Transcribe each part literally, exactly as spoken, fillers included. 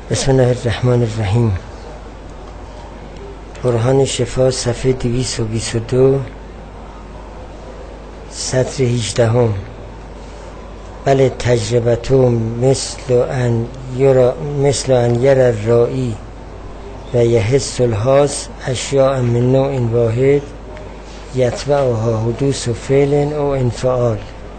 بسم الله الرحمن الرحیم. برهان شفا صفحه دویست و بیست و دو سطر هجدهم. بله تجربتو مثل ان یرا مثل ان یر الرائی و یحس الحاس اشیاء من نوع واحد یتبعها حدوث فعل او انفعال.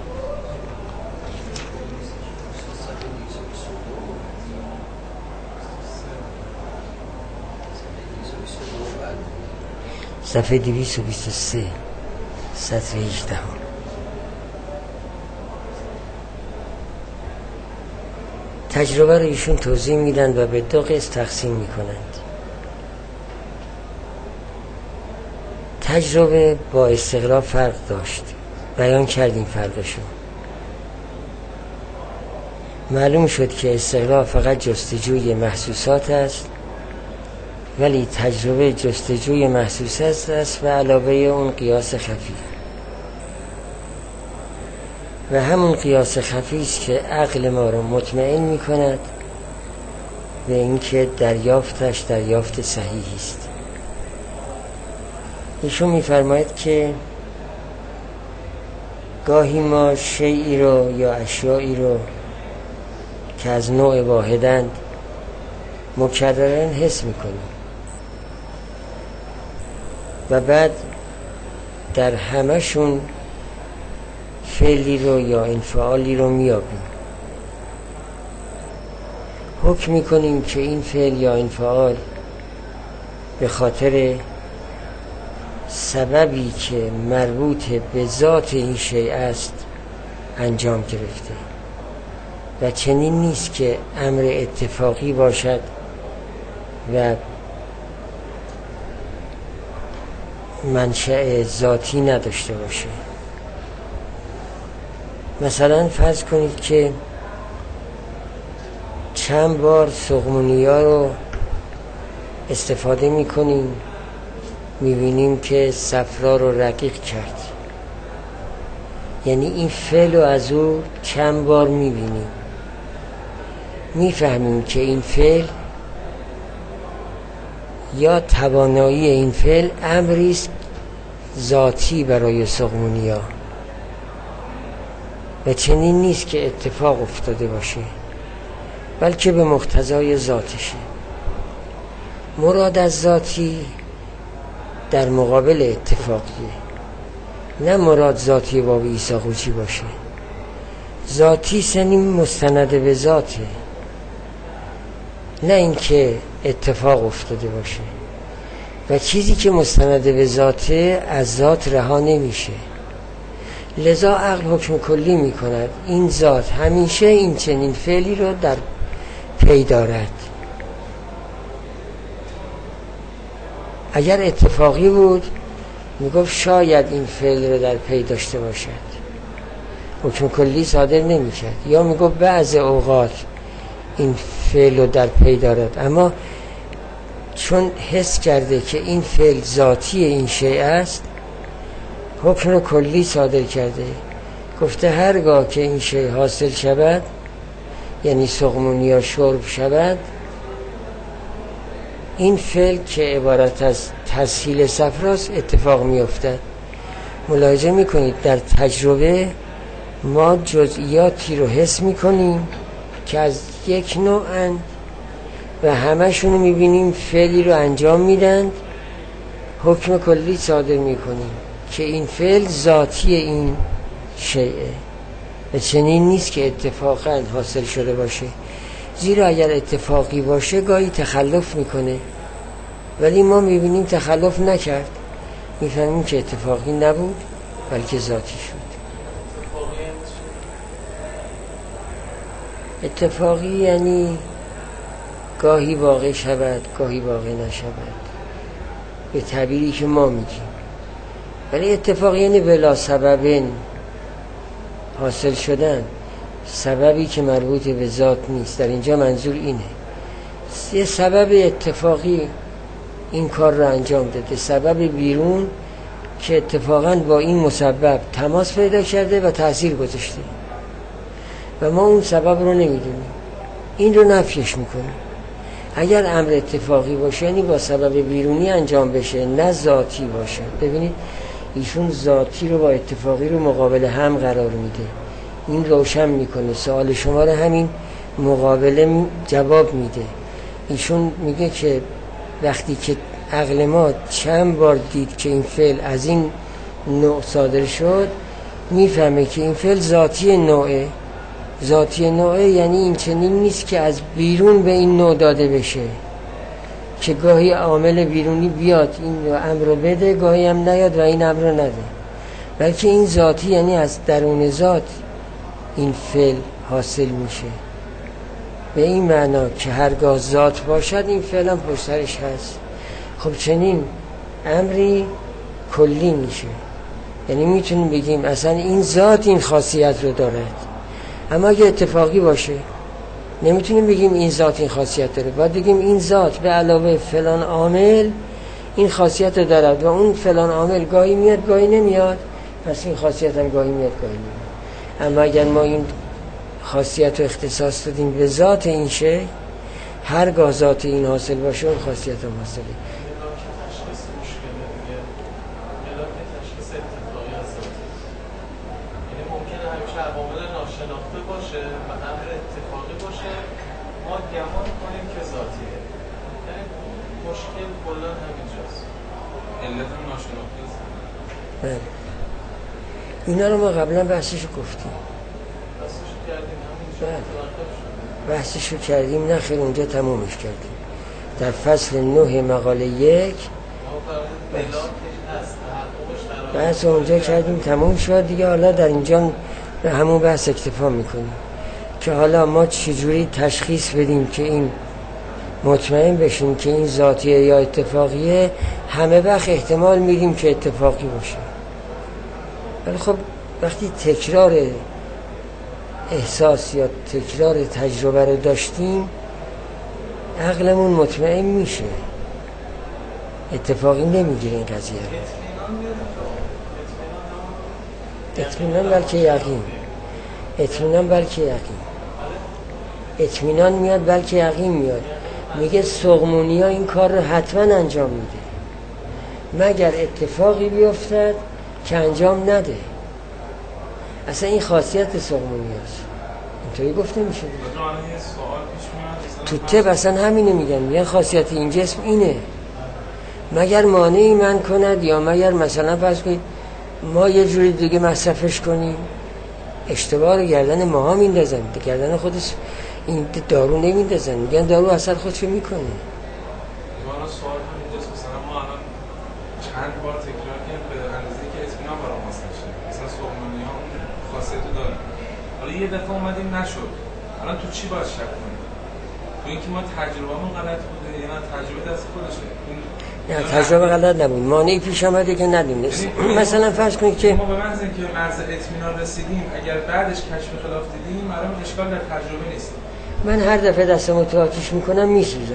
صفحه دویست و بیست و سه سطر هجدهم. تجربه رو ایشون توضیح میدن و به دو قسم تقسیم میکنند. تجربه با استقرار فرق داشت، بیان کردیم فرقشو. معلوم شد که استقرار فقط جستجوی محسوسات است، ولی تجربه جستجوی محسوسات است و علاوه اون قیاس خفی و همون قیاس خفی است که عقل ما رو مطمئن می کند به اینکه دریافتش دریافت صحیحی است. ایشون می فرماید که گاهی ما شیئی رو یا اشیایی رو که از نوع واحدند مکررن حس می کنیم و بعد در همشون فعلی رو یا انفعالی رو میابیم. حکم میکنیم که این فعل یا انفعال به خاطر سببی که مربوط به ذات این شیء است انجام گرفته و چنین نیست که امر اتفاقی باشد و منشأ ذاتی نداشته باشه. مثلا فرض کنید که چند بار سقمونیا رو استفاده میکنیم، میبینیم که صفرا رو رقیق کرد، یعنی این فعل رو از او چند بار میبینیم، میفهمیم که این فعل یا توانایی این فعل امریست ذاتی برای سقمونیا و چنین نیست که اتفاق افتاده باشه، بلکه به مقتضای ذاتشه. مراد از ذاتی در مقابل اتفاقیه، نه مراد ذاتی باب عیسی قوچی باشه. ذاتی سنین مستند به ذاته، نه اینکه اتفاق افتاده باشه و چیزی که مستند به ذاته از ذات رها نمیشه. لذا عقل حکم کلی میکند این ذات همیشه این چنین فعلی رو در پی دارد. اگر اتفاقی بود میگفت شاید این فعل رو در پی داشته باشد، حکم کلی صادر نمیکرد، یا میگفت بعض اوقات این فعل رو در پی دارد، اما چون حس کرده که این فعل ذاتی این شیء است حکم رو کلی صادر کرده، گفته هرگاه که این شیء حاصل شود، یعنی سقمونیا شرب شود، این فعل که عبارت از تسهیل صفراست اتفاق می افتد. ملاحظه می کنید در تجربه ما جزئیاتی رو حس می کنیم که از یک نوعن و همشون رو می بینیم فعلی رو انجام میدن، حکم کلی صادر می کنیم که این فعل ذاتی این شیء و چنین نیست که اتفاقا حاصل شده باشه، زیرا اگر اتفاقی باشه گاهی تخلف میکنه، ولی ما میبینیم تخلف نکرد، میفهمیم که اتفاقی نبود بلکه ذاتی شد. اتفاقی یعنی گاهی واقع شود گاهی واقع نشود به تعبیری که ما میگیم، ولی اتفاقی یعنی بلا سبب حاصل شدن، سببی که مربوط به ذات نیست. در اینجا منظور اینه یه سبب اتفاقی این کار رو انجام داده، سبب بیرون که اتفاقا با این مسبب تماس پیدا کرده و تأثیر گذاشته و ما اون سبب رو نمیدونیم، این رو نفیش میکنیم. اگر امر اتفاقی باشه یعنی با سبب بیرونی انجام بشه، نه ذاتی باشه. ببینید ایشون ذاتی رو با اتفاقی رو مقابل هم قرار میده، این روشن میکنه. سوال شما رو همین مقابله جواب میده. ایشون میگه که وقتی که عقل ما چند بار دید که این فعل از این نوع صادر شد، میفهمه که این فعل ذاتی نوعه. ذاتی نوعه یعنی این چنین نیست که از بیرون به این نوع داده بشه، که گاهی عامل بیرونی بیاد این امر رو بده، گاهی هم نیاد و این امر رو نده، بلکه این ذاتی یعنی از درون ذات این فعل حاصل میشه. به این معنا که هرگاه ذات باشد این فعل هم پشترش هست. خب چنین امری کلی میشه، یعنی میتونیم بگیم اصلا این ذات این خاصیت رو دارد. اما اگه اتفاقی باشه نمیتونیم بگیم این ذات این خاصیت داره، باید بگیم این ذات به علاوه فلان عامل این خاصیت رو دارد و اون فلان عامل گاهی میاد گاهی نمیاد، پس این خاصیت هم گاهی میاد گاهی نمیاد. اما اگر ما این خاصیت رو اختصاص دادیم به ذات این شی، هرگاه ذات این حاصل باشه اون خاصیت هم حاصله. اینا رو ما قبلا بحثشو گفتیم، بحثشو کردیم، نه خیلی اونجا تمومش کردیم در فصل نه مقاله یک بحث اونجا کردیم، تموم شد دیگه. حالا در اینجا به همون بحث اکتفا میکنیم که حالا ما چجوری تشخیص بدیم که این مطمئن بشیم که این ذاتیه یا اتفاقیه. همه وقت احتمال میدیم که اتفاقی باشه، ولی خب وقتی تکرار احساس یا تکرار تجربه رو داشتیم عقلمون مطمئن میشه، اتفاقی نمیگیره این قضیه رو. اطمینان بلکه یقین، اطمینان بلکه یقین، اطمینان میاد بلکه یقین میاد. میگه سقمونی ها این کار رو حتما انجام میده مگر اتفاقی بیفتد که انجام نده. اصلا این خاصیت سقمونی هست، اینطوری گفته میشه. تو طب اصلا همینه میگن، میگن خاصیت این جسم اینه، مگر مانعی من کند یا مگر مثلا فرض کنید ما یه جوری دیگه مصرفش کنیم، اشتباه رو گردن ماها میندازن، گردن خودش این دارو نمیندازن، میگن دارو اثر خودشو میکنه. ما سوال هم اینجاست، مثلا ما الان چند بار تکرار کردیم به اندازه که اطمینان برام حاصل شه، مثلا سقمونی ها اون خاصیتو داره. حالا یه دفعه اومدیم نشد، الان تو چی باید شک کنیم؟ تو اینکه ما تجربهمون غلط بوده یا نه تجربه دست خودشه؟ نه تجربه غلط نبود، مانعی پیش آمده که ندیم. مثلا فرض کنید که ما به محض اینکه مرز اطمینان رسیدیم اگر بعدش کشف خلاف دیدیم الان اشکال در تجربه نیست. من هر دفعه دستمو تو آتیش میکنم میسوزم،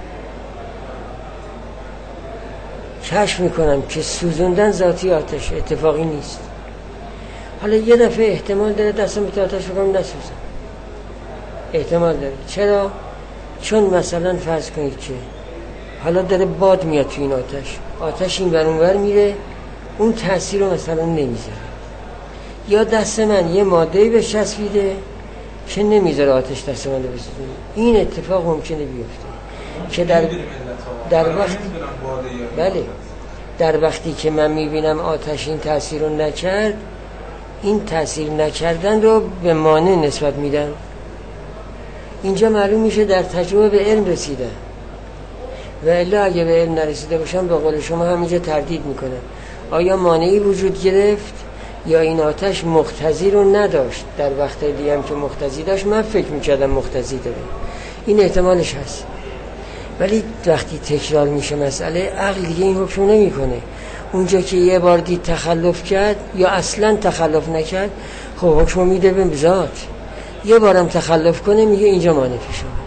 کشف میکنم که سوزوندن ذاتی آتش اتفاقی نیست. حالا یه دفعه احتمال داره دستمو تو آتش بکنم نسوزم، احتمال داره. چرا؟ چون مثلا فرض کنید که حالا داره باد میاد تو این آتش، آتش این ور اون ور میره، اون تأثیر رو مثلا نمیذاره، یا دست من یه ماده‌ای بهش چسبیده که نمیذاره آتش دست من رو بسوزونه. این اتفاق ممکنه بیفته که در در وقت بله در وقتی که من میبینم آتش این تأثیر رو نکرد، این تأثیر نکردن رو به مانع نسبت میدم. اینجا معلوم میشه در تجربه به علم رسیدن، و الا اگه به علم نرسیده باشم به قول شما همینجا تردید میکنم آیا مانعی وجود گرفت یا این آتش مقتضی رو نداشت. در وقت دیگه هم که مقتضی داشت من فکر میکردم مقتضی داره، این احتمالش هست. ولی وقتی تکرار میشه مسئله، عقل دیگه این حکم نمیکنه. اونجا که یه بار دید تخلف کرد یا اصلا تخلف نکرد، خب حکم میده به ذات. یه بارم تخلف کنه میگه اینجا مانع پیش اومد.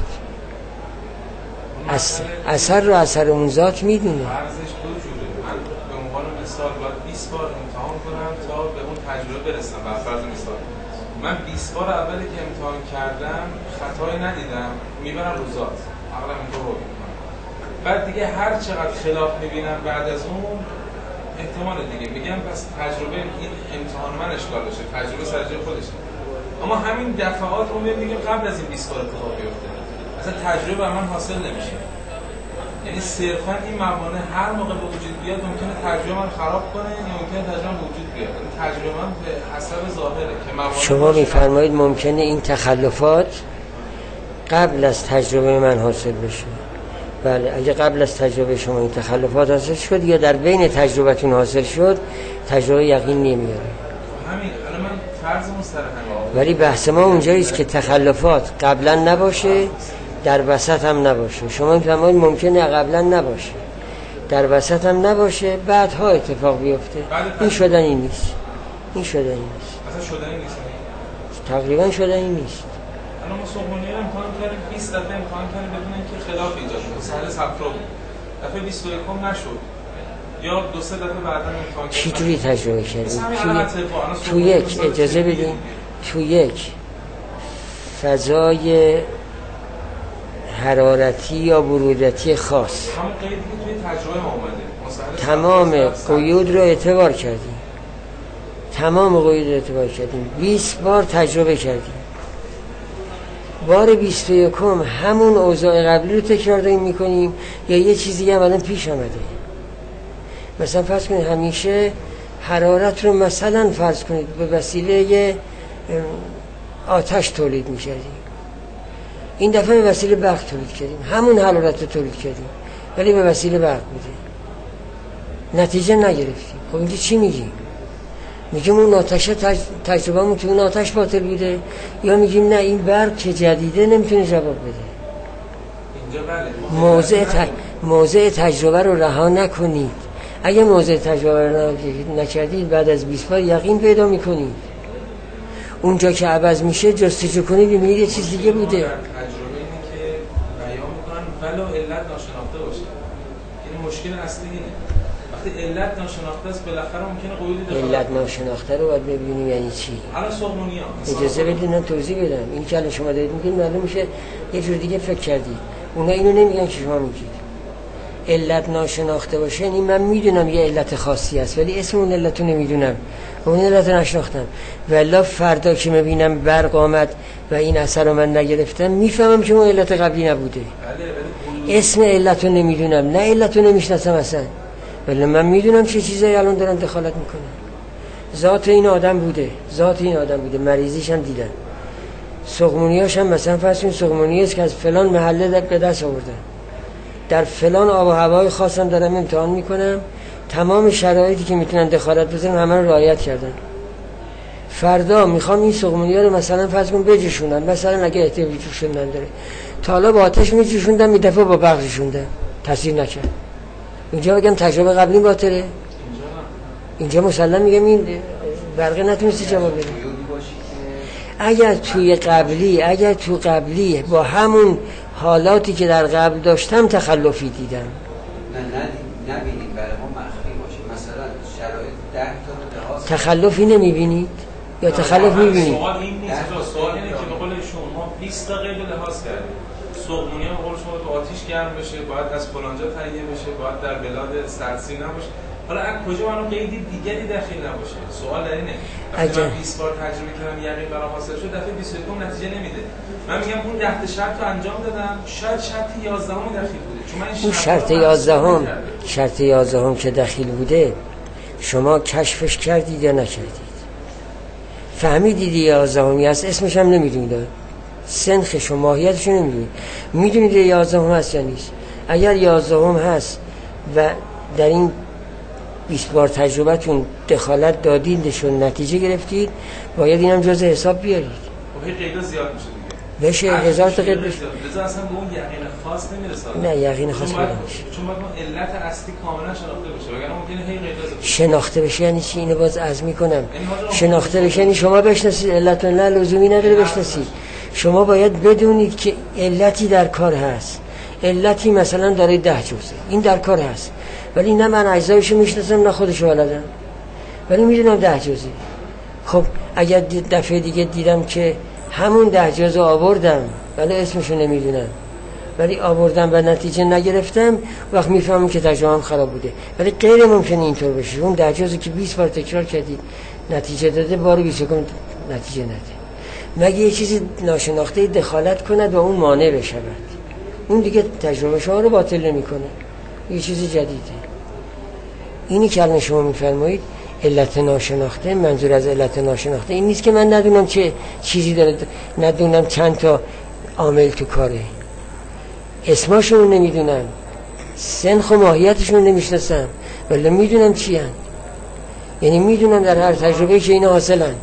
اثر اثر رو اثر اون ذات میدونه. ارزش دو جوره. من به عنوان مثال باید بیست بار امتحان کنم تا به اون تجربه برسم. بر فرض مثال من بیست بار اولی که امتحان کردم خطایی ندیدم، میبرم رو ذات. عقلم اینطور رو بعد دیگه هر چقدر خلاف میبینم بعد از اون احتمال دیگه میگم پس تجربه این امتحان من اشکال داشته، تجربه سر جای خودشه. اما همین دفعات رو میگم قبل از این بیست بار اتفاق بیفته اصلا تجربه بر من حاصل نمیشه. یعنی صرفا این موانع هر موقع به وجود بیاد ممکنه تجربه من خراب کنه یا ممکنه تجربه به وجود بیاد. این تجربه من به حسب ظاهره که موانع شما میفرمایید ممکنه این تخلفات قبل از تجربه من حاصل بشه. بله، اگه قبل از تجربه شما این تخلفات حاصل شد یا در بین تجربتون حاصل شد، تجربه یقین نمیاره. همین الان من فرض مستر همین، ولی بحث ما اونجاییست که تخلفات قبلا نباشه، در وسط هم نباشه. شما میفرمایید ممکنه قبلا نباشه، در وسط هم نباشه، بعدها اتفاق بیفته. این شدنی نیست. این شدنی نیست. اصلا شدنی نیست. تقریبا شدنی نیست. الان ما صبحانه رو امتحان کردیم، بیست دفعه امتحان کردیم بدون اینکه خلاف ایجاد شه. سهل صفرا بود. دفعه بیست و یکم نشد. یا دو سه دفعه بعدا امتحان کردیم. چجوری تجربه کردیم؟ تو یک اجازه بدیم، تو یک فضای حرارتی یا برودتی خاص همون قیدی که توی تجربه ما اومده تمام قیود رو اعتبار کردیم. تمام قیود رو اعتبار کردیم. بیست بار تجربه کردیم. بار بیست و یکم همون اوضاع قبلی رو تکرار داریم میکنیم یا یه چیزی هم الان پیش آمده؟ مثلا فرض کنید همیشه حرارت رو مثلا فرض کنید به وسیله آتش تولید میکردیم، این دفعه به وسیله برق تولید کردیم، همون حرارت رو تولید کردیم ولی به وسیله برق بوده، نتیجه نگرفتیم. خب اینجا چی میگیم؟ میگیم اون آتش تج... تجربه‌مون تو اون آتش باطل بوده، یا میگیم نه این برق که جدیده نمیتونه جواب بده؟ اینجا بله موضع ت... موضع تجربه رو رها نکنید. اگه موضع تجربه رو رها نکردید بعد از بیست بار یقین پیدا میکنید. اونجا که عوض میشه جستجو کنید میبینید یه چیز دیگه بوده. تجربه اینه که بیان میکنن ولو علت ناشناخته باشه. این مشکل اصلی اینه. وقتی علت ناشناخته است بالاخره ممکنه قیودی داره. علت ناشناخته رو باید ببینیم یعنی چی. الان صبحونی‌ها اجازه بدید من توضیح بدم. این که الان شما دارید میگید معلوم میشه یه جور دیگه فکر کردید. اونا اینو نمیگن که شما میگید. علت ناشناخته باشه یعنی من میدونم یه علت خاصی است ولی اسم اون علت رو نمیدونم، اون علت رو نشناختم. والا فردا که میبینم برق آمد و این اثر رو من نگرفتم میفهمم که اون علت قبلی نبوده. اسم علت رو نمیدونم، نه علت رو نمیشناسم اصلا، ولی من میدونم چه چیزایی الان دارن دخالت میکنن. ذات این آدم بوده، ذات این آدم بوده، مریضیش هم دیدن، سقمونیاش هم مثلا فرض کنید سقمونی است که از فلان محله به دست آوردن، در فلان آب و هوای خاصم دارم امتحان میکنم، تمام شرایطی که میتونن دخالت بزنن همه رو رعایت کردن. فردا میخوام این سقمونی‌ها رو مثلا فرض کنم بجوشونن، مثلا اگه احتیاج به جوشوندن داره، تا حالا با آتش میجوشوندن، می دفعه با برق جوشوندن، تاثیر نکرد. اینجا بگم تجربه قبلی باطله؟ اینجا مسلم میگم این برق نتونستی جواب بده. اگر توی قبلی اگر تو قبلی با همون حالاتی که در قبل داشتم تخلفی دیدم، نه نه نبینید برای ما مخفی باشه، مثلا شرایط ده تا لحاظ تخلفی نمیبینید یا تخلف میبینید؟ سوال این نیست، سوال اینه که به قول شما بیست دقیقه لحاظ کردیم صبحونی ها به قول شما تو آتیش گرم بشه، باید از فلانجا تهیه بشه، باید در بلاد سردسیر نباشه. حالا از کجا منو قیدی دیگری داخل نباشه؟ سوال در اینه وقتی من بیست بار تجربه کردم یقین برام حاصل شد، دفعه بیست و یکم نتیجه نمیده. من میگم اون ده تا شرط رو انجام دادم، شاید شرط یازدهم دخیل بوده، چون من این شرط یازدهم شرط یازدهم که دخیل بوده شما کشفش کردید یا نکردید؟ فهمیدید یازدهمی است، اسمش هم نمیدونید، سنخش و ماهیتش نمیدونید، میدونید یازدهم هست یا نیست؟ اگر یازدهم هست و در این بیست بار تجربتون دخالت دادیدشون نتیجه گرفتید، باید اینم جز حساب بیارید. خب این قیدا زیاد میشه دیگه. بشه هزار تا قید بشه. لذا اصلا به اون یقین خاص نمیرسه. نه یقین خاص باید نمیشه. چون باید علت اصلی کاملا شناخته بشه. وگرنه ممکنه هی قیدا بشه. شناخته بشه یعنی چی؟ اینو باز عزم میکنم. شناخته بشه یعنی شما بشناسید علت، نه لزومی نداره بشناسید. شما باید بدونید که علتی در کار هست. علتی مثلا داره ده جزء. این در کار هست. ولی نه من اجزایشو میشناسم نه خودشو بلدم، ولی میدونم ده جزئی. خب اگر دفعه دیگه دیدم که همون ده جزء آوردم ولی اسمشو نمیدونم، ولی آوردم و نتیجه نگرفتم، وقت میفهمم که تجربه‌ام خراب بوده. ولی غیر ممکنه اینطور بشه. اون در جزی که بیست بار تکرار کردید نتیجه داده، بار بیست یکم نتیجه نده. مگه یه چیزی ناشناخته دخالت کند و اون مانع بشود، اون دیگه تجربه شما رو باطل نمی‌کنه، یه چیز جدیده. اینی که الان شما می‌فرمایید علت ناشناخته، منظور از علت ناشناخته این نیست که من ندونم چه چیزی داره، ندونم چند تا عامل تو کاره، اسماشون رو نمیدونم، سنخ و ماهیتشون رو نمیشناسم، ولی میدونم چی هست. یعنی میدونم در هر تجربه که اینا حاصلند،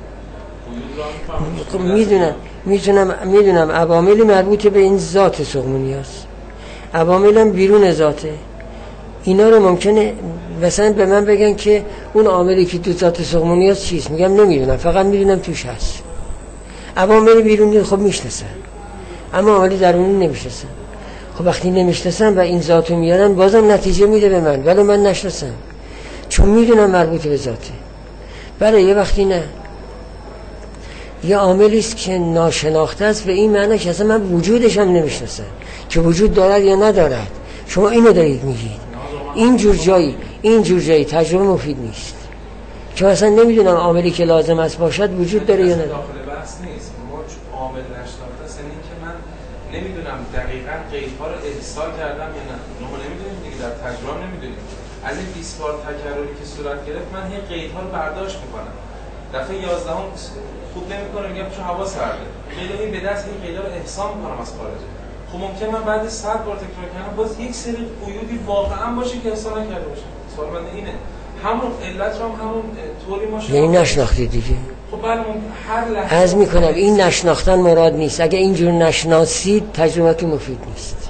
میدونم میتونم میدونم عوامل مربوط به این ذات سقمونی هست، عواملم بیرون ذاته. اینا رو ممکنه مثلا به من بگن که اون عاملی که تو ذات سقمونی هست چیست، میگم نمیدونم، فقط میدونم توش هست. عوامل بیرونی خب میشناسن، اما عامل درونی نمیشناسن. خب وقتی نمیشناسن و این ذاتو میارن، بازم نتیجه میده به من، ولی من نشناسم، چون میدونم مربوط به ذاته. برای یه وقتی نه، یه عاملی است که ناشناخته است، به این معنی که اصلا من وجودش هم نمیشناسم که وجود دارد یا ندارد. شما اینو دارید میگید. این جور جایی این جور جایی تجربه مفید نیست، چون اصلا نمیدونم عاملی که لازم است باشد وجود داره یا نداره. داخل بحث نیست، ما عامل نشناخته است، این که من نمیدونم دقیقاً قیدها رو احصال کردم یا نه. ما نمیدونیم دیگه، در تجربه نمیدونیم. از این بیست بار تکراری که صورت گرفت، من هی قیدها رو برداشت میکنم. دفعه یازدهم خوب نمیکنم، میگم چون هوا سرده، قیدایی به دست این قیدا رو احسان میکنم از خارجه. خب ممکنه من بعد صد بار تکرار کردم باز یک سری قیودی واقعا باشه که احسان نکرده باشم. سوال من اینه، همون علت رو هم همون طوری ما شما یعنی نشناختی دیگه. خب بله، هر لحظه عرض میکنم این نشناختن مراد نیست. اگه اینجور نشناسید تجربه مفید نیست.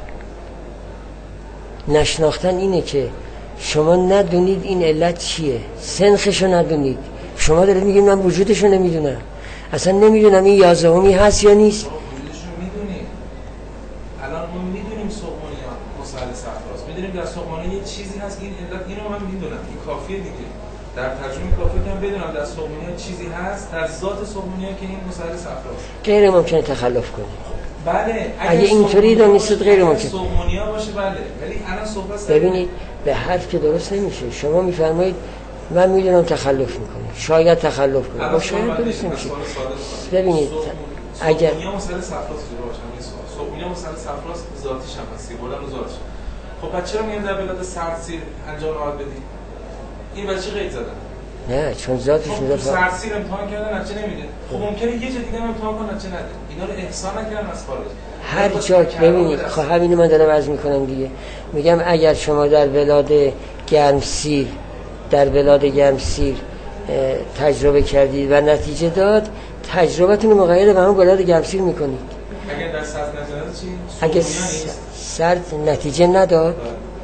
نشناختن اینه که شما ندونید این علت چیه، سنخشو ندونید. شما دارید میگید من وجودشو نمیدونم، اصلا نمیدونم این یازدهمی هست یا نیست. وجودشو میدونیم. الان ما میدونیم سقمونی ها مثلث افراز، میدونیم در سقمونی یه چیزی هست، این علت اینو من میدونم، این کافیه دیگه. در ترجمه کافیه که من بدونم در سقمونی ها چیزی هست، در ذات سقمونی ها که این مثلث افراز. غیر ممکنه تخلف کنه. بله، اگه اینطوری دانستید غیر ممکن. سقمونی ها باشه بله، ولی الان صحبت ببینید به حرف که درست نمیشه. شما میفرمایید من میدونم تخلف میکنه، شاید تخلف کنه، با شاید درست نمیشه. ببینید اگر سقمونی مثلث افراز جلو باشم، این سوال سقمونی مثلث افراز ذاتیش هم هست، بردن و ذاتش. خب پس چرا میگن در بلاد سردسیر انجام نهاد بدید؟ این بچه قید زدن. نه، چون ذاتش میده. خب سردسیر امتحان کردن نتیجه نمیده. خب ممکنه یه جا دیگه هم امتحان کنه نتیجه نده. اینا رو احسان نکردن از خارج. هر جا ببینید، خب همینو من دارم عرض میکنم دیگه. میگم اگر شما در بلاد گرمسیر در بلاد گرمسیر تجربه کردید و نتیجه داد، تجربتون رو مقاید به همون بلاد گرمسیر میکنید. اگر در سرد نتیجه چی؟ اگر سرد نتیجه نداد،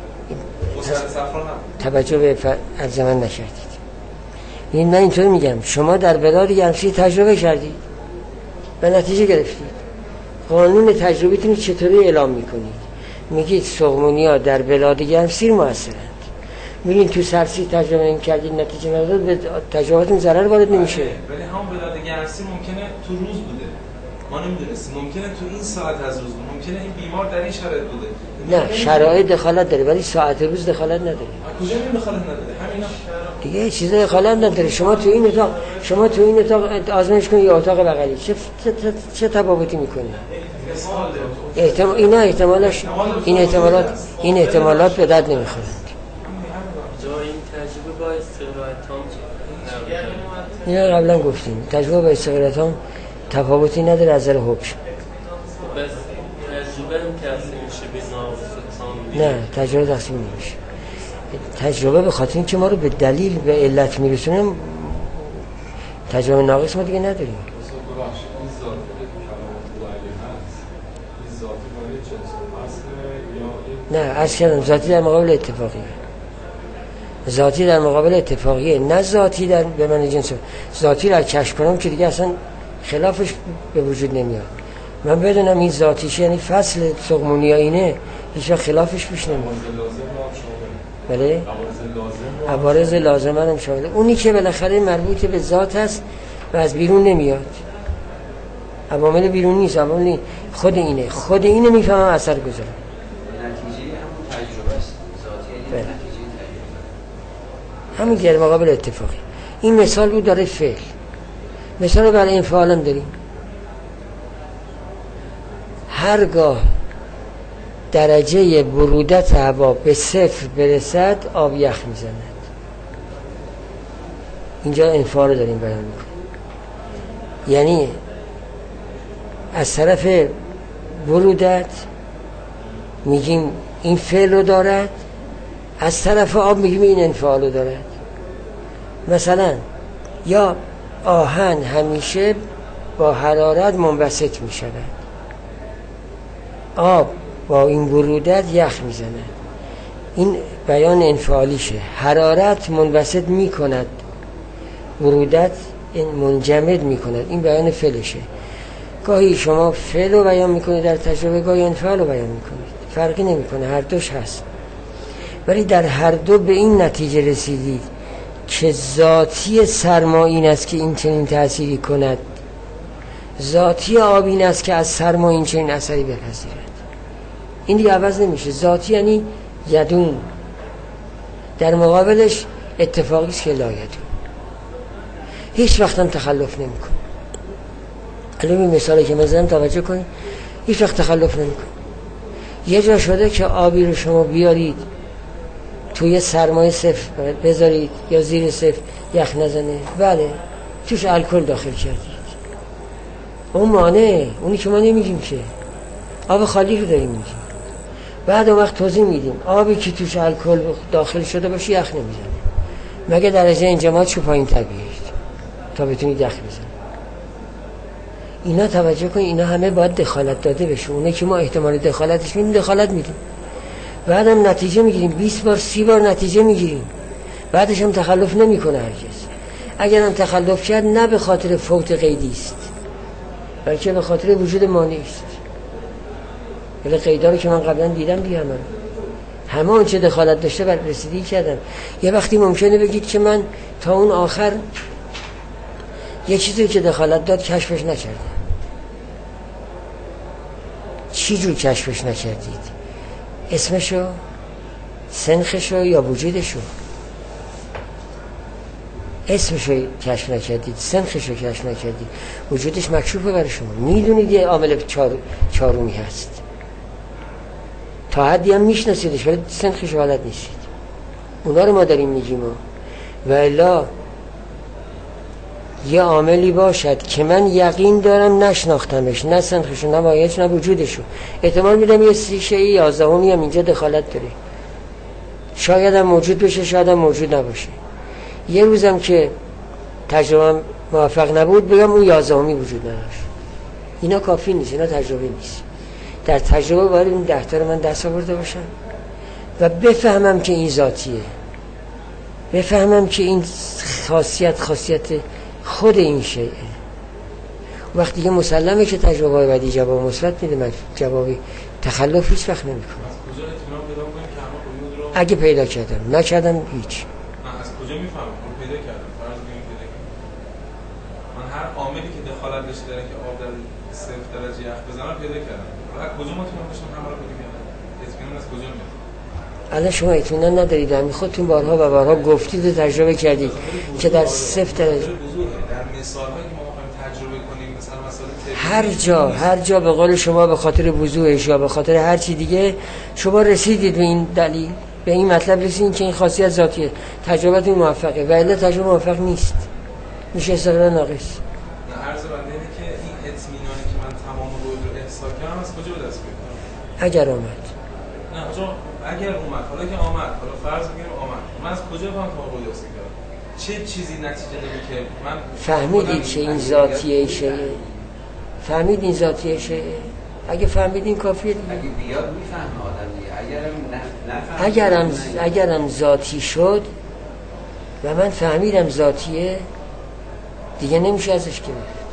توجه به عرض من نکردید. این من اینطور میگم، شما در بلاد گرمسیر تجربه کردید و نتیجه گرفتید، قانون تجربیتون چطوری اعلام میکنید؟ میگید سقمونی‌ها در بلاد گرمسیر موثرند. میگین تو سردسیر تجربه این کردید نتیجه نداد، به تجربهاتون ضرر وارد نمیشه. ولی هم بلاد گرمسیر ممکنه تو روز بوده، ما نمیدونستیم، ممکنه تو این ساعت از روز بوده، ممکنه این بیمار در این شرایط بوده. نه، شرایط دخالت داره ولی ساعت روز دخالت نداره. کجا این دخالت نداره؟ همینا دیگه چیز دخالت نداره. شما تو این اتاق شما تو این اتاق آزمایش کنید یا اتاق بغلی، چه چه, چه تفاوتی میکنه؟ احتمال اینا احتمالش این احتمالات این احتمالات به درد نمیخورند. این تجربه با استقرار تام اینا قبلا گفتیم تجربه با استقرار تام تفاوتی نداره از نظر حکم. بس تجربه هم تقسیم میشه به ناقص تام؟ نه، تجربه تقسیم نمیشه. تجربه به خاطر اینکه ما رو به دلیل به علت میرسونه، تجربه ناقص ما دیگه نداریم. نه، عرض کردم ذاتی در مقابل اتفاقیه. ذاتی در مقابل اتفاقیه، نه ذاتی در به من جنس. ذاتی را کشف کنم که دیگه اصلا خلافش به وجود نمیاد. من بدونم این ذاتیشه، یعنی فصل سقمونی ها اینه، هیچ خلافش پیش نمیاد. بله؟ عوارض لازمه هم شامله. اونی که بالاخره مربوط به ذات است و از بیرون نمیاد. عوامل بیرون نیست، عوامل خود اینه خود اینه میفهمم اثر گذارم. نتیجه همون تجربه است، ذاتی نتیجه تجربه. همین در مقابل اتفاقی. این مثال رو داره فعل. مثال رو برای انفعال هم داریم. هرگاه درجه برودت هوا به صفر برسد آب یخ میزند. اینجا انفعال رو داریم بیان میکنیم. یعنی از طرف برودت میگیم این فعل رو دارد، از طرف آب میگیم این انفعال رو دارد. مثلا یا آهن همیشه با حرارت منبسط میشود، آب با این برودت یخ میزند. این بیان انفعالیشه. حرارت منبسط میکند، برودت منجمد میکند. این بیان فعلشه. گاهی شما فعل رو بیان میکنید در تجربه، گاهی انفعال رو بیان میکنید، فرقی نمیکنه، هر دوش هست. ولی در هر دو به این نتیجه رسیدید که ذاتی سرما این است که این چنین تأثیری کند، ذاتی آب این است که از سرما این چنین اثری بپذیرد. این دیگه عوض نمیشه. ذاتی یعنی یدوم، در مقابلش اتفاقی است که لا یدوم، هیچ وقت هم تخلف نمیکنه. الان این مثالی که من زدم توجه کنید، هیچ وقت تخلف نمیکنه. یه جا شده که آبی رو شما بیارید توی سرمای صفر بذارید یا زیر صفر یخ نزنه، بله توش الکل داخل کردید، اون مانع، اونی که ما نمیگیم که آب خالی رو داریم میگیم. بعد اون وقت توضیح میدیم آبی که توش الکل داخل شده باشه یخ نمیزنه، مگه درجه انجمادشو پایین تر بیارید تا بتونید یخ بزنید. اینا توجه کنید، اینا همه باید دخالت داده بشه. اونه که ما احتمال دخالتش میدیم دخالت میدیم، بعدم نتیجه میگیریم، بیست بار سی بار نتیجه میگیریم، بعدش هم تخلف نمیکنه هرگز. اگر هم تخلف کرد نه به خاطر فوت قیدی است، بلکه به خاطر وجود مانعی است. ولی قیدا رو که من قبلا دیدم دیگه همه همه اون چه دخالت داشته بر رسیدگی کردم. یه وقتی ممکنه بگید که من تا اون آخر یه چیزی که دخالت داد کشفش نکردم. چی جور کشفش نکردید؟ اسمشو، سنخشو یا وجودشو؟ اسمشو کشف نکردید، سنخشو کشف نکردید، وجودش مکشوفه برای شما. میدونید یه عامل چار... چارومی هست، تا حدی هم میشناسیدش، ولی سنخشو بلد نیستید. اونا رو ما داریم میگیم. و الا یه عاملی باشد که من یقین دارم نشناختمش، نه سنخشو، نه مایه‌اش، نه وجودشو، احتمال میدم یه شیء یازدهمی هم اینجا دخالت داره، شاید هم موجود بشه، شاید هم موجود نباشه. یه روزم که تجربه موفق نبود بگم اون یازدهمی وجود نداشت. اینا کافی نیست، اینا تجربه نیست. در تجربه باید این ده تا رو من دست آورده باشم و بفهمم که این ذاتیه، بفهمم که این خاصیت خاصیت خود این شیء. وقتی که مسلمه که تجربه های بعدی جواب مثبت میده، من جوابی تخلف هیچ وقت نمیکنم. از کجا اطمینان پیدا کنیم که همه قیود رو اگه پیدا کردم، نکردم هیچ. من از کجا میفهمم که پیدا کردم؟ فرض کنیم پیدا کردم، من هر عاملی که دخالت داشته داره که آب در صفر درجه یخ بزنم پیدا کردم. از کجا مطمئن باشم همه رو پیدا کردم؟ اطمینان از کجا میاد؟ الان شما اطمینان ندارید، همین خودتون بارها و بارها گفتید و تجربه کردید که در صفر درجه در مثال‌هایی که ما می‌خوایم تجربه کنیم، مثلا مسائل هر جا هر جا به قول شما به خاطر وضوحش یا به خاطر هر چی دیگه شما رسیدید به این دلیل، به این مطلب رسیدید که این خاصیت ذاتیه، تجربتون موفقه. و الا تجربه موفق نیست، میشه استقلال ناقص. نه عرض بنده اینه که این اطمینانی که من تمام روز رو احساس کردم از کجا به دست بیارم؟ اگر اومد. نه آقا اگر اومد، حالا که آمد، حالا فرض بگیریم آمد، من از کجا بفهمم تمام روز احساس کردم؟ چه چیزی نتیجه داده که من فهمیدید که این ذاتیه شیء؟ فهمید این ذاتیه شیء؟ اگه فهمیدین کافیه دیگه. اگه بیاد میفهمه آدم دیگه. اگرم نه نفهمه، اگرم اگرم ذاتی شد و من فهمیدم ذاتیه، دیگه نمیشه ازش گرفت.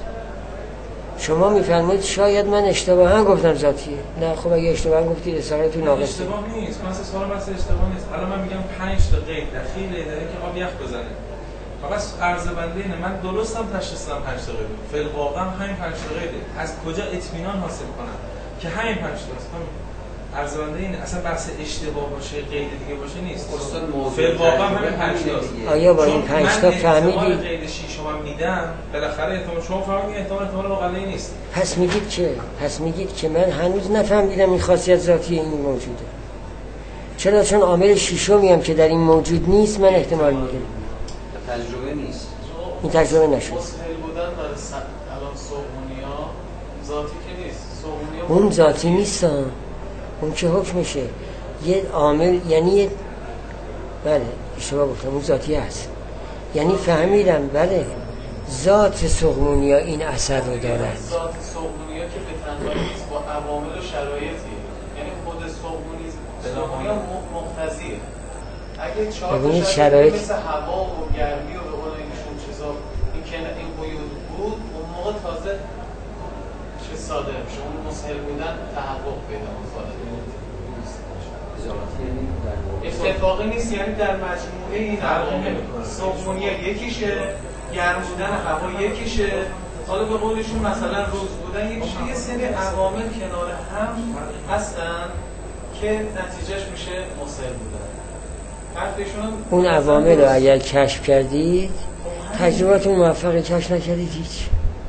شما میفرمایید شاید من اشتباها گفتم ذاتیه. نه خب اگه اشتباها گفتید اصالتون ناقصه. اشتباه نیست، من سوال مثلا اشتباه نیست. حالا من میگم پنج تا قید دخیل داره که آب یخ بزنه. فقط عرض بنده اینه من درستم تشخیص دادم پنج دقیقه بود فعل واقعا همین پنج دقیقه از کجا اطمینان حاصل کنم که همین پنج دقیقه است. عرض بنده اینه اصلا بحث اشتباه باشه قید دیگه باشه نیست. استاد موضوع فعل واقعا همین پنج دقیقه. آیا با این پنج تا فهمیدید؟ من قید شیش من میدم بالاخره احتمال شما فهمیدید احتمال احتمال واقعی نیست. پس میگید که پس میگید که من هنوز نفهمیدم این خاصیت ذاتی این موجوده. چرا؟ چون عامل شیشمی هم که در این موجود نیست من احتمال میدم. تجربه نیست. این تجربه نشد. مستحیل بودن برای الان صهمونی‌ها ذاتی که نیست. صهمونی‌ها اون ذاتی نیست. اون که حکمشه یه عامل یعنی بله اشتباه گفتم اون ذاتی هست یعنی فهمیدم بله ذات صهمونیا این اثر رو دارد. ذات صهمونیا که به تنهایی نیست با عوامل و شرایطی یعنی خود صهمونی صهمونیا مقتضیه. اگه چهار تا شرایط مثل هوا و گرمی و به قول اینشون چیزا این که این قیود بود اون موقع تازه چه صادر میشه اون مسهل بودن تحقق پیدا می‌کنه. اتفاقی نیست یعنی در مجموعه این عوامل صهمونیا یکیشه گرم بودن هوا یکیشه حالا به قولشون مثلا روز بودن یکیشه یه سری عوامل کنار هم هستن که نتیجهش میشه مسهل بودن. اون عوامل رو اگر کشف کردید تجربتون موفق کشف نکردید هیچ.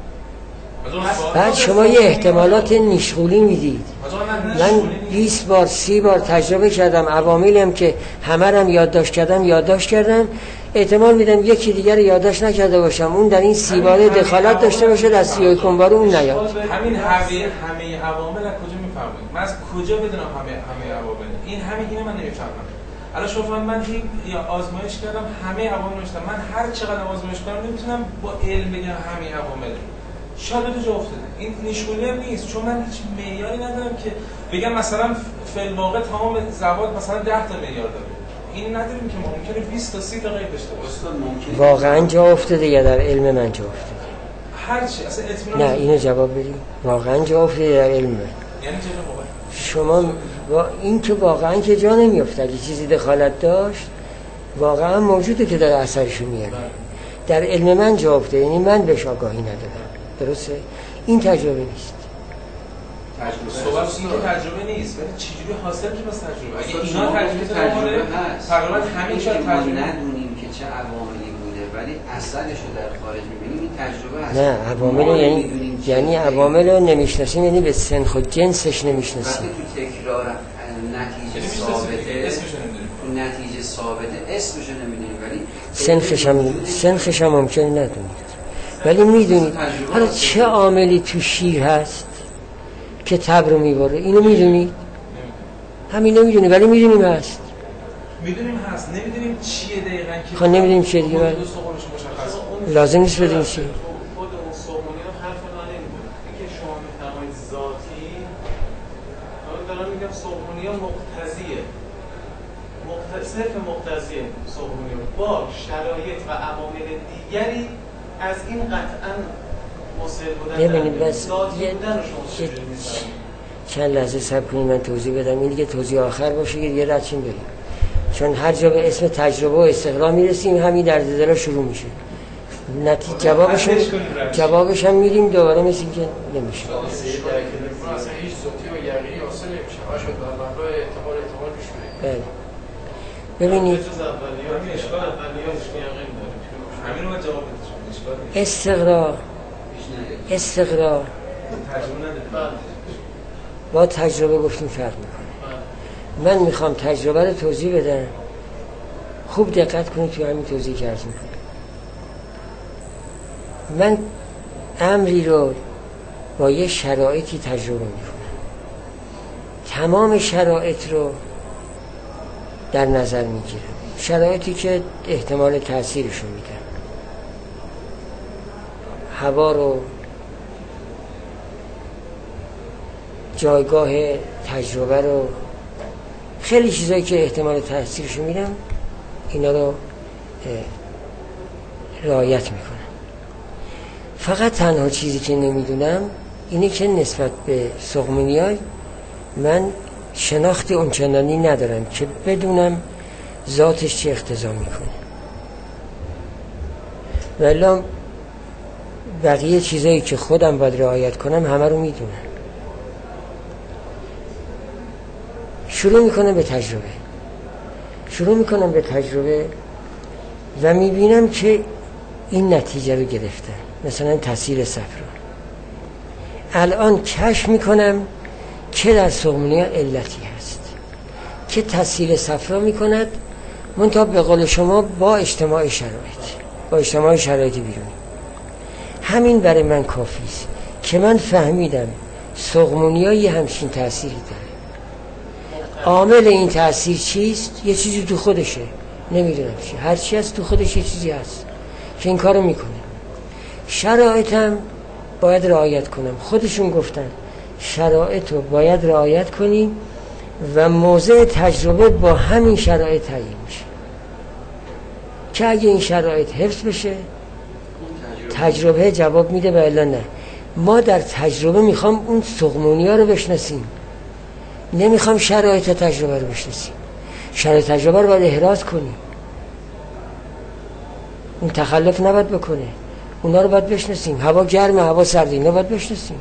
بعد شما یه احتمالات نیشغولی میدید. من بیست بار سی بار تجربه کردم عواملم که همه رم یادداشت کردم یادداشت کردم احتمال میدم یکی دیگر یادداشت نکرده باشم اون در این سی باره دخالت داشته باشه در سی و یکم بار اون نیاد. همین همه همه عوامل از کجا میفهمید؟ من از کجا بدونم همه همه عوامل؟ این همین اینو من نمیفهمم. الان شما من این یا آزمایش کردم همه عوامل نوشتم من هر چقدر آزمایش کنم نمیتونم با علم بگم همه عوامل. شاید تو جا افتاده این نشونه هم نیست چون من هیچ معیاری ندارم که بگم مثلا فعل واقع تمام زواد مثلا ده تا معیار داره. این نداریم که ممکنه بیست تا سی تا غیر داشته باشه. واقعا جا افتاده یا در علم من جا افتاده؟ هر چی اصلا اطمینان نه اینو جواب بدید. واقعا جا افتاده در علم من. یعنی چه واقعا؟ شما با این که واقعا که جا نمیافته اگه چیزی دخالت داشت واقعا موجوده که در اثرشو میاره. در علم من جا افتاده یعنی من بهش آگاهی ندارم. درسته؟ این تجربه نیست. تجربه این که تجربه نیست ولی چجوری حاصل میشه بس تجربه؟ اگه اینا تجربه تجربه هست تقریبا همین شاید تجربه ندونیم که چه عواملی بوده ولی اثرش رو در خارج می‌بینیم این تجربه هست. نه عوامل یعنی یعنی عوامل رو نمی‌شناسیم یعنی به سنخ و جنسش نمی‌شناسیم. وقتی تو تکرار نتیجه ثابته اسمش نمی‌دونیم. نتیجه ثابته اسمش نمی‌دونیم ولی سنخش هم سنخش هم ممکنه ندونید. ولی میدونید حالا چه عاملی تو شیر هست که تب رو میبره اینو میدونید؟ همینو میدونید ولی میدونیم هست میدونیم هست نمیدونیم چیه دقیقاً که خب نمیدونیم چیه دیگه ولی لازم نیست بدونیم چیه. خود اون صهمونی هم حرف من نمیدونم اینکه شما میفرمایید ذاتی حالا دارم میگم صهمونی ها مقتضیه صرف مقتضیه صهمونی با شرایط و عوامل دیگری از این قطعاً مسهل بودن ببینید بس یه چند لحظه صبر کنید من توضیح بدم این دیگه توضیح آخر باشه که دیگه رد شیم بریم چون هر جا به اسم تجربه و استقرار میرسیم همین درد دل شروع میشه نتیجه جوابش جوابش هم میدیم دوباره مثل که نمیشه. اصلا هیچ صوتی و یقینی حاصل نمیشه باشه بر مبنای احتمال احتمال پیش بریم. بله ببینید همین رو جواب بدید. استقرار استقرار با تجربه گفتیم فرق میکنه. من میخوام تجربه رو توضیح بدم خوب دقت کنید توی همین توضیح که عرض میکنم. من امری رو با یه شرایطی تجربه میکنم تمام شرایط رو در نظر میگیرم شرایطی که احتمال تأثیرشو میدم هوا رو جایگاه تجربه رو خیلی چیزایی که احتمال تأثیرشو میدم اینا رو رعایت میکنم. فقط تنها چیزی که نمیدونم اینه که نسبت به صهمونی‌ها من شناخت اونچنانی ندارم که بدونم ذاتش چه اقتضا میکنه. ولی بقیه چیزایی که خودم باید رعایت کنم همه رو میدونم. شروع میکنم به تجربه شروع میکنم به تجربه و میبینم که این نتیجه رو گرفتم. مثلا تسهیل صفرا الان کشف میکنم که در سقمونیا علتی هست که تسهیل صفرا میکند، منتها به قول شما با اجتماع شرایط با اجتماع شرایط بیرونی. همین برای من کافی است که من فهمیدم سقمونیا یه همچین تأثیری داره. عامل این تأثیر چیست؟ یه چیزی تو خودشه، نمیدونم چی، هر چی هست تو خودش یه چیزی هست که این کارو میکنه. شرایطم باید رعایت کنم. خودشون گفتن شرایط رو باید رعایت کنیم و موضع تجربه با همین شرایط تعیین میشه که اگه این شرایط حفظ بشه تجربه جواب میده و الا نه. ما در تجربه میخوام اون سقمونیا رو بشناسیم، نمیخوام شرایط تجربه رو بشناسیم. شرایط تجربه رو باید احراز کنیم، اون تخلف نباید بکنه، اونا رو باید بشناسیم. هوا گرمه، هوا سرده، اینا باید بشناسیم.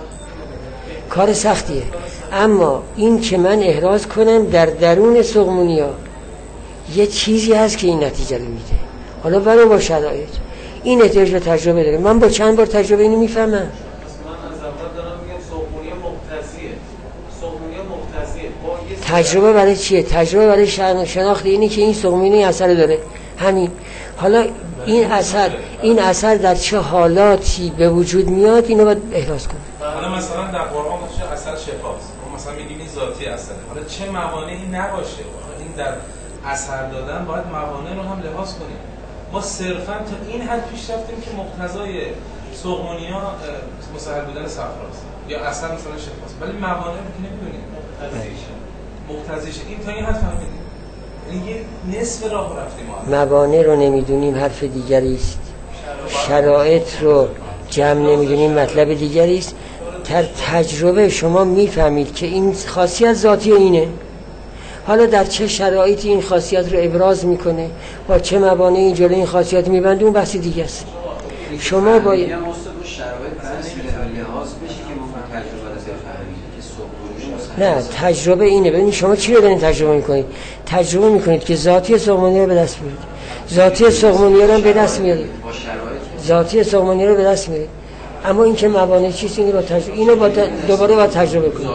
کار سختیه، اما این که من احراز کنم در درون سقمونیا یه چیزی هست که این نتیجه رو میده. حالا ولو با شرایط این احتیاج به تجربه داره. من با چند بار تجربه اینو میفهمم. من از اول دارم میگم سقمونیا مقتضیه سقمونیا مقتضیه با یه تجربه برای چیه؟ تجربه برای شناخت اینه که این سقمونیا اثر داره. همین. حالا این اثر این اثر در چه حالاتی به وجود میاد اینو باید احراز کنیم. حالا مثلا در قرآن باشه اثر شفاست، ما مثلا میگیم این ذاتی اثره. حالا چه موانعی نباشه، این در اثر دادن باید موانع رو هم لحاظ کنیم. ما صرفا تا این حد پیش رفتیم که مقتضای سقمونیا مسهل بودن صفراست یا اثر مثلا شفاست، ولی موانع رو که نمیدونیم مقتضیشه مقتضیشه این تا این حد فهمیدیم. یعنی یه نصف راه رفتیم. موانع رو نمیدونیم حرف دیگری است، شرایط رو جمع نمیدونیم مطلب دیگری است. در تجربه شما میفهمید که این خاصیت ذاتی اینه، حالا در چه شرایطی این خاصیت رو ابراز میکنه، با چه موانعی جلوی این خاصیت میبنده، اون بحث دیگه است. شما باید میگم استاد اون شرایط باید لحاظ بشه که ما تجربه رو بفهمیم که سقمونیا نه تجربه اینه. ببینید شما چی رو دارین تجربه میکنید؟ تجربه میکنید که ذاتی سقمونیا رو به دست میارید، ذاتی سقمونیا رو به دست میارید، ذاتی سقمونیا رو به دست میارید. اما این که موانع چیست اینو با تجربه اینو با دوباره با تجربه کنید.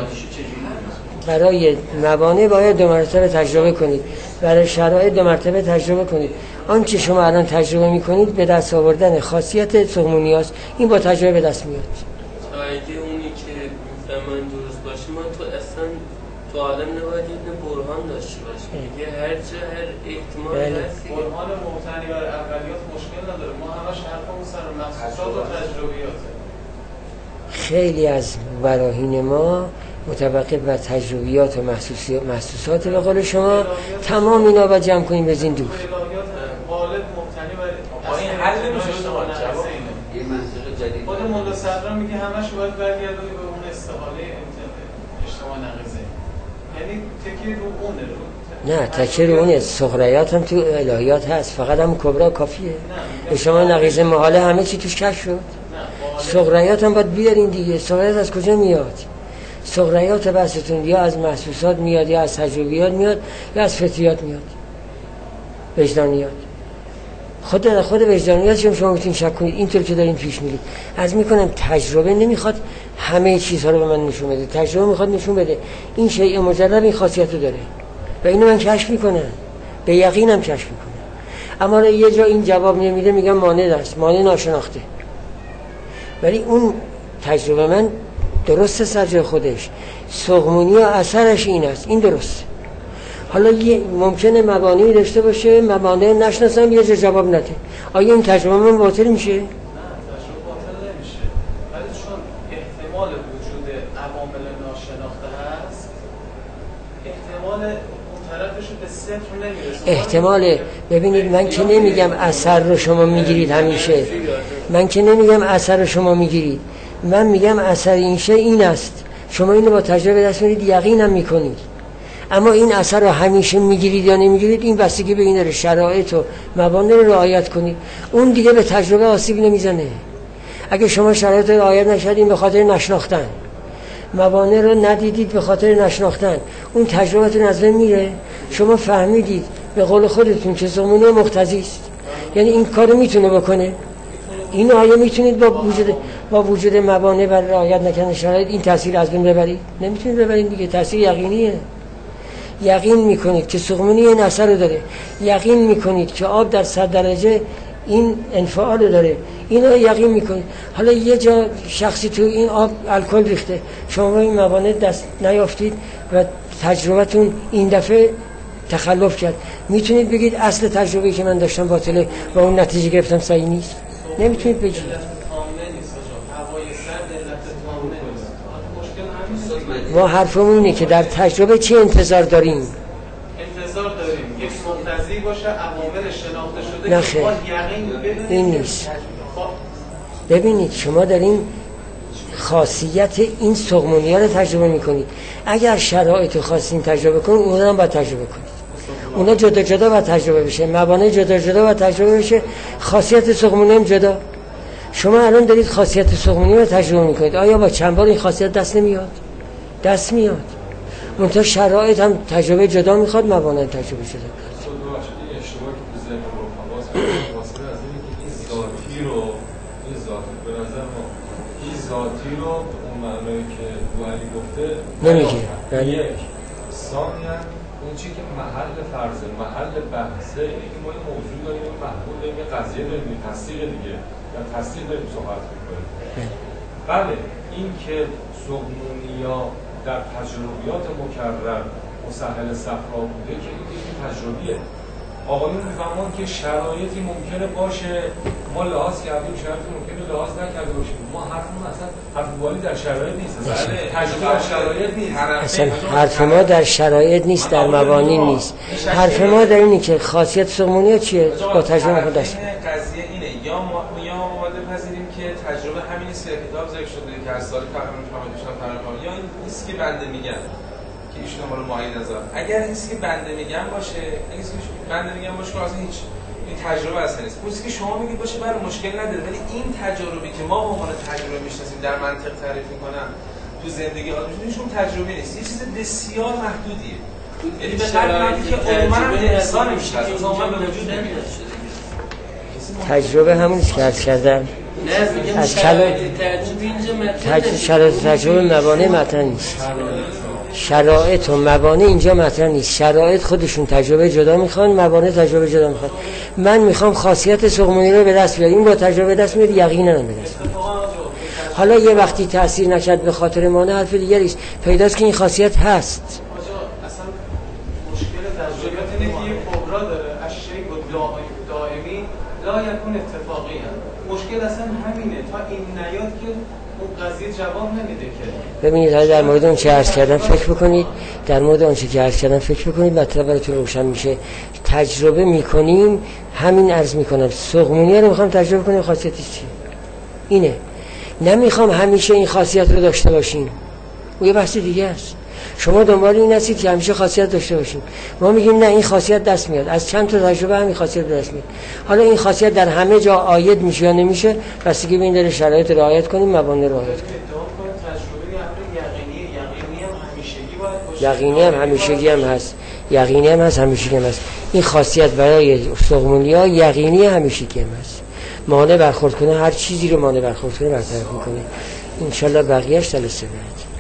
برای موانع باید دو مرتبه تجربه کنید، برای شرایط دو مرتبه تجربه کنید. آنچه شما الان تجربه میکنید به دست آوردن خاصیت سقمونیاست، این با تجربه به دست میاد. اگه اونی که من درست باشه ما تو اصلا تو عالم نباید این برهان داشته باشیم. یه هر جا هر احتمال هست برهان مبتنی بر اولیات مشکل نداره. ما همش حرفمون سر محسوسات و تجربیاته. خیلی از براهین ما متوقف بر تجربیات و محسوسات به قول شما. تمام اینا باید جمع کنیم بزین دور. غالب مبتنی بر این حل نمیشه شما جواب یه منطق جدید. خود مولا صدرا میگه همش باید برگردونی به اون استحاله اجتماع نقیضه، یعنی تکیه رو اونه. نه تکیه رو اونه. سغریات هم تو الهیات هست، فقط هم کبرا کافیه. به شما نقیضه محاله همه چی توش کشف شد. سغریات هم باید بیارین دیگه. سغریات از کجا میاد؟ سغریات بحثتون یا از محسوسات میاد، یا از تجربیات میاد، یا از فطریات میاد، وجدانیات. خود در خود وجدانیات شما شما میتونید شک کنید اینطور که دارین پیش میرید. از میکنم تجربه نمیخواد همه چیزها رو به من نشون بده، تجربه میخواد نشون بده این شیء مجرد این خاصیت رو داره و اینو من کشف میکنم، به یقینم کشف میکنم. اما یه جا این جواب نمیده، میگم مانع است، مانع ناشناخته. ولی اون تجربه من درسته سر جای خودش، سقمونیا اثرش این است، این درسته. حالا یه ممکنه موانعی داشته باشه، موانع نشناسم، یه جا جواب نده، آیا این تجربه من باطل میشه؟ نه تجربه باطل نمیشه، ولی چون احتمال وجود عوامل ناشناخته هست، احتمال اون طرفش به صفر نمیرسه. احتمال ببینید من که نمیگم اثر رو شما میگیرید همیشه، من که نمیگم اثر رو شما میگیرید، من میگم اثر این شی این است، شما اینو با تجربه دست میارید، یقینم میکنید. اما این اثر رو همیشه میگیرید یا نمیگیرید این بستگی به این داره شرایط و موانع رو رعایت کنید. اون دیگه به تجربه آسیب نمیزنه. اگه شما شرایط رو رعایت نشدید به خاطر نشناختن، موانع رو ندیدید به خاطر نشناختن، اون تجربتون از بین میره. شما فهمیدید به قول خودتون که سقمونی مقتضی است، یعنی این کارو میتونه بکنه. این آیا میتونید با وجود با وجود موانع و رعایت نکردن شرایط این تاثیر از بین ببرید؟ نمیتونید ببرید دیگه. تاثیر یقینیه. یقین میکنید که سقمونی این اثر رو داره، یقین میکنید که آب در صد درجه این انفعال رو داره، اینو یقین میکنید. حالا یه جا شخصی تو این آب الکل ریخته، شما این موانع دست نیافتید و تجربتون این دفعه تخلف کرد، میتونید بگید اصل تجربه‌ای که من داشتم باطله و اون نتیجه گرفتم صحیح نیست؟ نمیتونید بگید. ما حرفمون اینه که در تجربه چه انتظار داریم؟ انتظار داریم یک مقتضی باشه، عوامل شناخته شده نه که خیر، ما یقین بدونیم. این نیست. ببینید شما دارین خاصیت این سقمونی‌ها رو تجربه میکنید. اگر شرایط خاصی تجربه کنید اونا هم باید تجربه کنید. اونا جدا جدا باید تجربه بشه، موانع جدا جدا باید تجربه بشه، خاصیت سقمونی هم جدا. شما الان دارید خاصیت سقمونی رو تجربه میکنید، آیا با چند بار این خاصیت دست نمیاد؟ دست میاد. منتها شرایط هم تجربه جدا میخواد، موانع تجربه جدا میخواد. ذاتی رو اون معنی که ولی گفته نمیگه. یک ثانیاً اون چی که محل فرض محل بحثه اینه که ما این موضوع داریم، این محمول داریم، یه قضیه داریم، تصدیق دیگه یا تصدیق داریم صحبت میکنیم. بله این که سقمونی‌ها در تجربیات مکرر مسهل صفرا بوده که این تجربیه. آقایون میفهمون که شرایطی ممکنه باشه ما لحاظ کردیم، شرایطی ممکنه لحاظ نکرده باشیم. ما حرفمون اصلا حرف والی در شرایط نیست، بله تجربه در شرایط نیست. اصلا حرف ما در شرایط نیست، در موانع نیست. حرف ما در اینه که خاصیت سقمونی چیه؟ با تجربه خود است. قضیه اینه یا ما یا ما باید بپذیریم که تجربه همین است که کتاب ذکر شده که از سال تقریبا فهمیدم تقریبا یا این نیست که بنده میگم که ایشون ما رو معید نظر. اگر این که بنده میگم باشه، اگه که بنده میگم باشه اصلا هیچ این تجربه اصلا نیست. اون که شما میگید باشه برای مشکل نداره، ولی این تجربی که ما به عنوان تجربه میشناسیم در منطق تعریف میکنن تو زندگی آدمیشون تجربه نیست، یه چیز بسیار محدودیه. یعنی به قدری که عموما انسان میشه اصلا عموما به وجود نمیاد. تجربه همونیست که عرض کردم. از کلام تجربه تجربه موانع مطرح نیست. شرایط و موانع اینجا مطرح نیست. شرایط خودشون تجربه جدا میخوان، موانع تجربه جدا میخوان. من میخوام خاصیت سقمونی رو به دست بیارم، این با تجربه دست میاد، یقینا به دست میاد. حالا یه وقتی تاثیر نکرد به خاطر مانع حرف دیگری است، پیداست که این خاصیت هست. اصلا مشکل تجربیات اینه که یک کبرا داره، الشیء دائمی لا یکون اتفاقی هم. مشکل اصلا همینه، تا این نیاد که اون قضیه جواب نمیده که. ببینید در مورد اون چه عرض کردم فکر بکنید، در مورد اون چه که عرض کردم فکر بکنید، مطلب براتون روشن میشه. تجربه میکنیم، همین عرض میکنم سقمونی رو میخوام تجربه کنیم، خاصیتش چیه؟ اینه. نمیخوام همیشه این خاصیت رو داشته باشیم، اون یه بحث دیگه است. شما دنبال این هستید که همیشه خاصیت داشته باشیم، ما میگیم نه این خاصیت دست میاد، از چند تا تجربه همین خاصیت دست میاد. حالا این خاصیت در همه جا عاید میشه یا نمیشه، بستگی به این داره شرایط رعایت کنیم، موانع رعایت کنیم. یقینی هم همیشگی هم هست، یقینی هم هست، همیشگی هم هست. این خاصیت برای سقمونی‌ها یقینی همیشگی هم هست. مانع برخورد کنه، هر چیزی رو مانع برخورد کنه برطرف میکنه. ان شاء الله بقیه‌اش جلسه بعد.